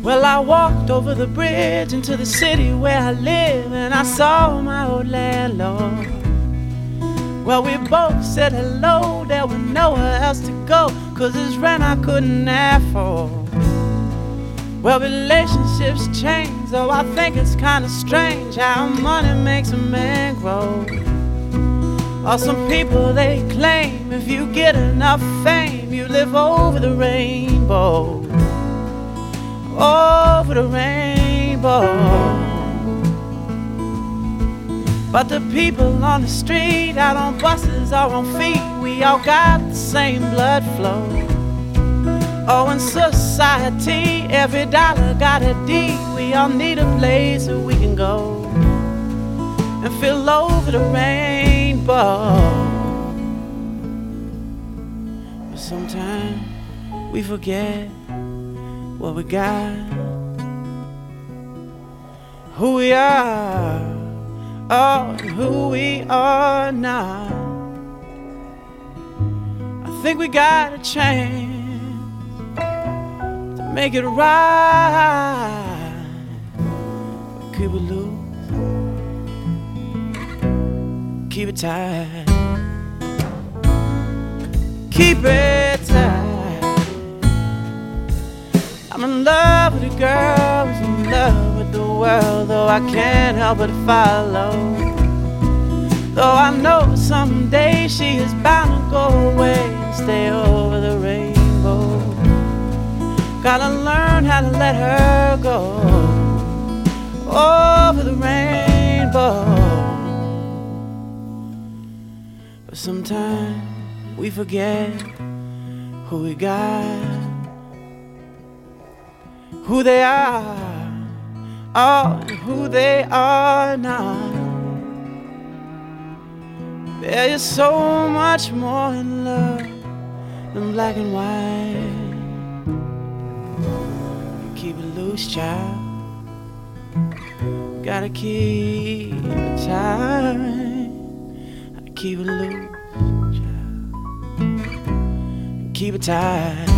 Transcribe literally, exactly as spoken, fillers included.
Well, I walked over the bridge into the city where I live, and I saw my old landlord. Well, we both said hello, there was nowhere else to go, 'cause his rent I couldn't afford. Well, relationships change, though I think it's kinda strange how money makes a man grow. Or some people, they claim if you get enough fame, you live over the rainbow, over the rainbow. But the people on the street, out on buses or on feet, we all got the same blood flow. Oh, in society, every dollar got a D. We all need a place where we can go and feel over the rainbow. But sometimes we forget what we got, who we are, oh, and who we are not. I think we got a chance to make it right, but keep it loose, keep it tight, keep it tight. I'm in love with a girl who's in love with the world, though I can't help but follow. Though I know someday she is bound to go away and stay over the rainbow. Gotta learn how to let her go over the rainbow. But sometimes we forget who we got, who they are, oh, and who they are not. There is so much more in love than black and white. Keep it loose, child, gotta keep it tight. Keep it loose, child, keep it tight.